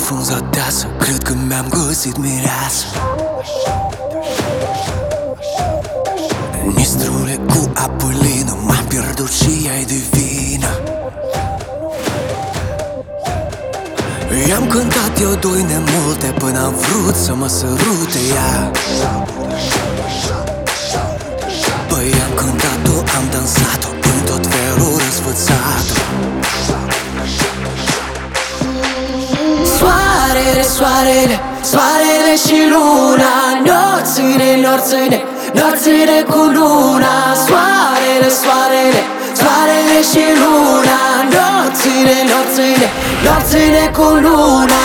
frunza deasă, cred că mi-am găsit mireasă. Mistrule cu apă lină, m-am pierdut și ea-i divină. I-am cântat eu doi nemulte până am vrut să mă sărute ea. Păi am cântat-o, am dansat-o în tot felul răsfățat-o. Soarele, soarele, soarele și luna, nopțile, nopțile, nopțile cu luna. Soarele, soarele, soarele și luna, nopțile, nopțile, nopțile cu luna.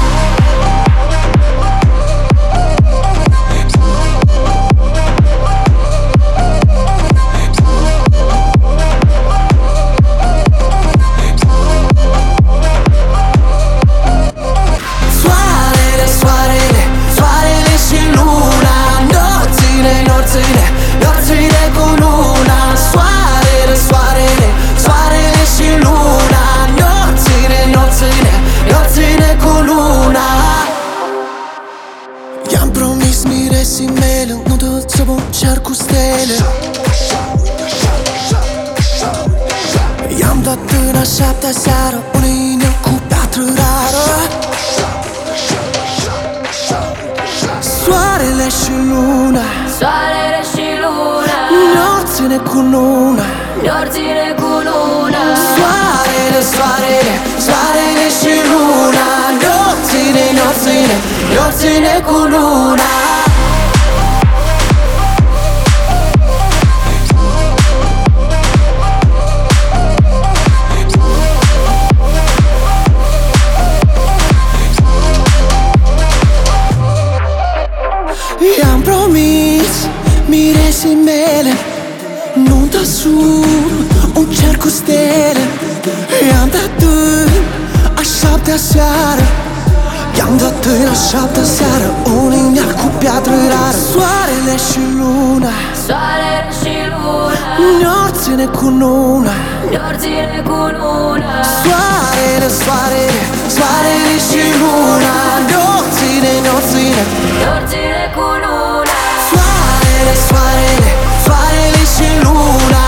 I-am promis miresii mele, nu tot să vom cer cu stele. I-am dat în a șaptea seară un inel cu piatră rară. Soarele și luna, soarele și luna, nopțile cu luna, nopțile cu luna. Soarele, soarele, soarele și luna, nopțile, nopțile, nopțile cu luna. I-am promis miresii mele nunta sub un cer cu stele. I-am dat în a șaptea seară, i-am dat în a șaptea seară un inel cu piatră rară. Soarele și luna, soarele și luna, nopțile cu luna, nopțile cu luna. Soarele, soarele, soarele și luna, nopțile, nopțile, nopțile cu luna. Soarele, soarele, soarele și luna,